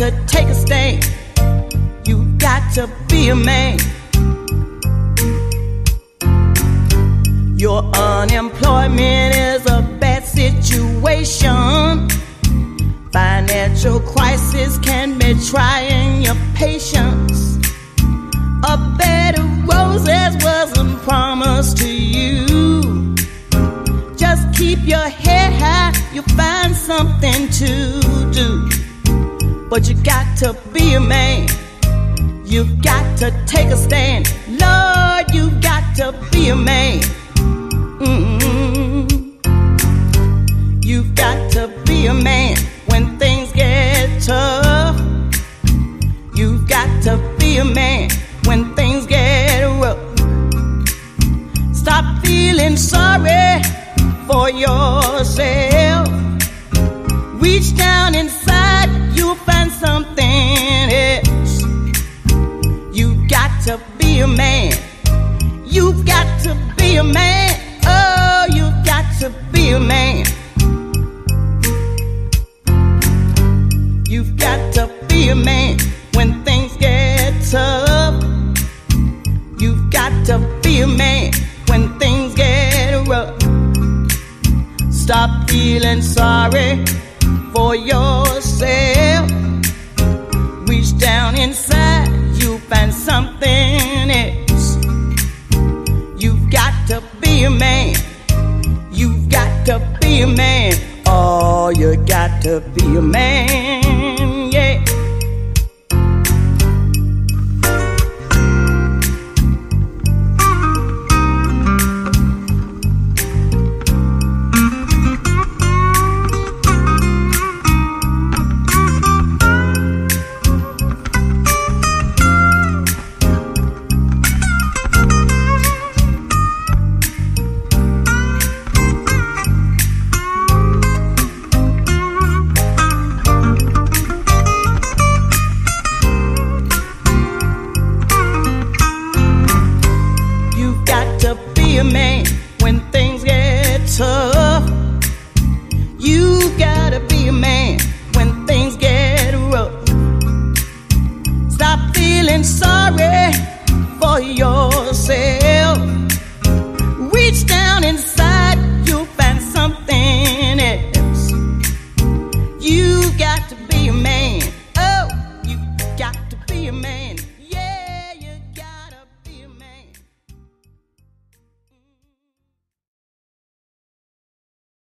to take a stand. You've got to be a man. Your unemployment is a bad situation. Financial crisis can be trying your patience. A bed of roses wasn't promised to you. Just keep your head high, you'll find something to do. But you got to be a man. You've got to take a stand. Lord, you've got to be a man. You've got to be a man when things get tough. You've got to be a man when things get rough. Stop feeling sorry for yourself. Reach down inside, you'll find something else. You've got to be a man. You've got to be a man. Oh, you've got to be a man. You've got to be a man when things get tough. You've got to be a man when things get rough. Stop feeling sorry for yourself. Reach down inside, you'll find something else. You've got to be a man. You've got to be a man. Oh, you got to be a man, yeah. Be a man when things